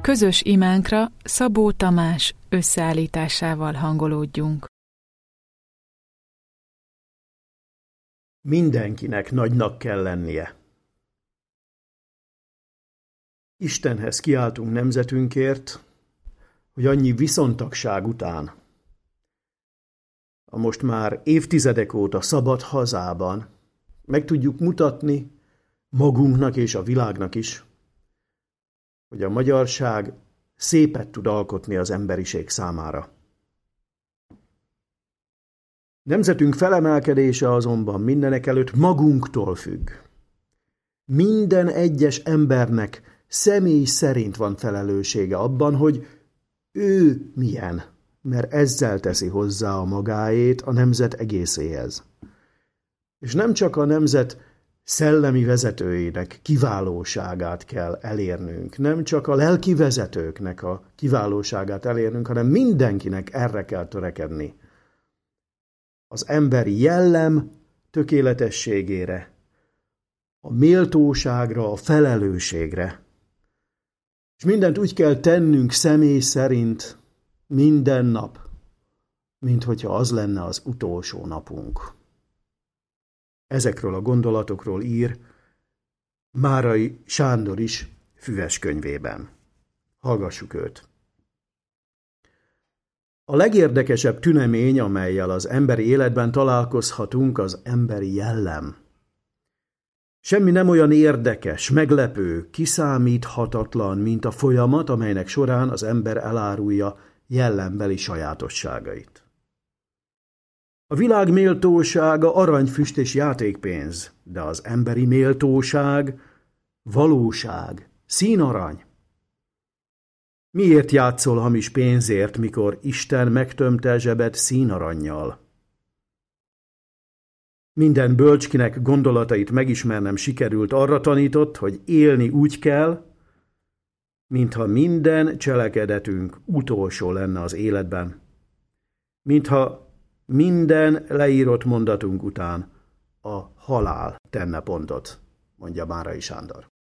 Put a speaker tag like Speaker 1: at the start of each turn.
Speaker 1: Közös imánkra Szabó Tamás összeállításával hangolódjunk.
Speaker 2: Mindenkinek nagynak kell lennie. Istenhez kiáltunk nemzetünkért, hogy annyi viszontagság után, a most már évtizedek óta szabad hazában meg tudjuk mutatni magunknak és a világnak is, hogy a magyarság szépet tud alkotni az emberiség számára. Nemzetünk felemelkedése azonban mindenekelőtt magunktól függ. Minden egyes embernek személy szerint van felelőssége abban, hogy ő milyen, mert ezzel teszi hozzá a magáét a nemzet egészéhez. És nem csak a nemzet szellemi vezetőinek kiválóságát kell elérnünk, nem csak a lelki vezetőknek a kiválóságát elérnünk, hanem mindenkinek erre kell törekedni. Az emberi jellem tökéletességére, a méltóságra, a felelősségre. És mindent úgy kell tennünk személy szerint minden nap, mint hogyha az lenne az utolsó napunk. Ezekről a gondolatokról ír Márai Sándor is füves könyvében. Hallgassuk őt. A legérdekesebb tünemény, amellyel az emberi életben találkozhatunk, az emberi jellem. Semmi nem olyan érdekes, meglepő, kiszámíthatatlan, mint a folyamat, amelynek során az ember elárulja jellembeli sajátosságait. A világ méltósága aranyfüst és játékpénz, de az emberi méltóság valóság, színarany. Miért játszol hamis pénzért, mikor Isten megtömte zsebed színarannyal? Minden bölcskinek gondolatait megismernem sikerült, arra tanított, hogy élni úgy kell, mintha minden cselekedetünk utolsó lenne az életben. Mintha minden leírott mondatunk után a halál tenne pontot, mondja Márai Sándor.